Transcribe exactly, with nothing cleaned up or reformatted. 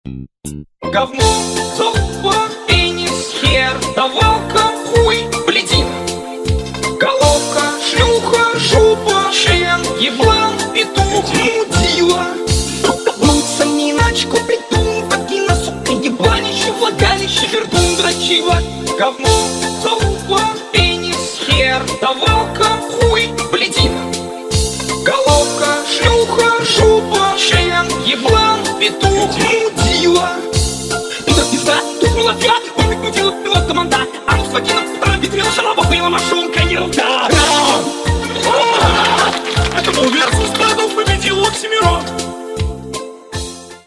Говно, золото, пенис, хер, давалка, хуй, блядина. Головка, шлюха, жопа, член, еблан, петух, мудила. Мыться не иначе, купить тун, вагина, сука, ебанище, влагалище, вердун, дрочила. Говно, золото, пенис, хер, давалка, хуй, блядина. Головка, шлюха, жопа, член, еблан, петух, мудила. Тут пизда, тут молодя, он так мудила, пилот команда. А ну с вагина, вторая витрина, шалава, была машинка, ерунда. Это был Версус Бадов, победил Оксимирон.